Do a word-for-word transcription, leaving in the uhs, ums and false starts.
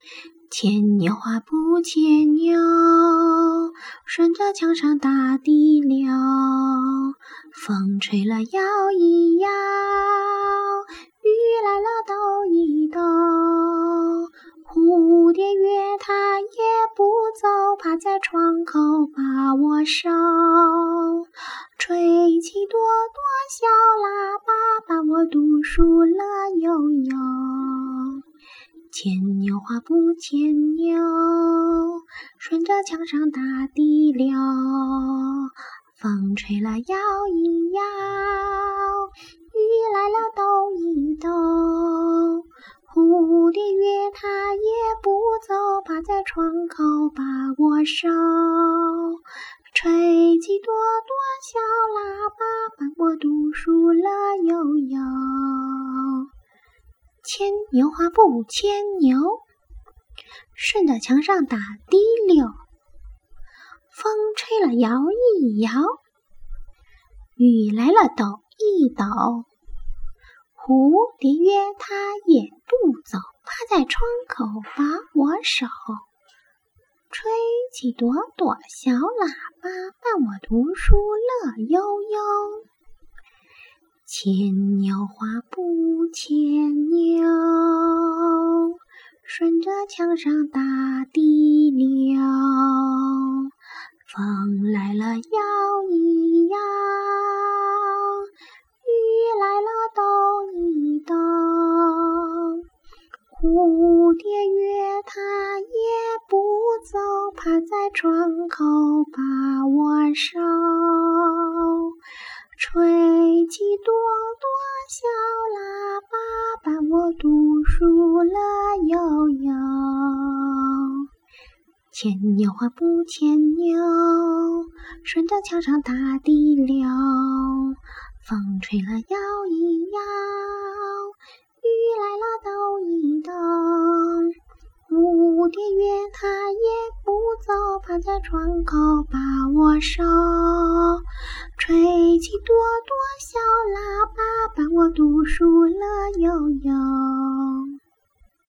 牵牛花不牵牛，顺着墙上大地流。风吹了摇一摇，雨来了抖一抖。蝴蝶约它也不走，趴在窗口把我手。吹起朵朵小喇叭，把我读书乐悠悠。牵牛花不牵牛，顺着墙上大地流。风吹了摇一摇，雨来了抖一抖。蝴蝶约它也不走，趴在窗口把我手。吹起朵朵小喇叭，伴我读书乐悠悠。牵牛花不牵牛，顺着墙上大地流。风吹了摇一摇，雨来了抖一抖。蝴蝶约它也不走，趴在窗口把我手。吹起朵朵小喇叭，伴我读书乐悠悠。牵牛花不牵牛，顺着墙上大地流。风来了摇一摇，雨来了抖一抖。蝴蝶约它也不走，趴在窗口把我手。吹起朵朵小喇叭，伴我读书乐悠悠。牵牛花不牵牛，顺着墙上大地流。风吹了摇一摇，雨来了抖一抖。蝴蝶约它也不走，趴在窗口把我手。吹起朵朵小喇叭，伴我读书乐悠悠。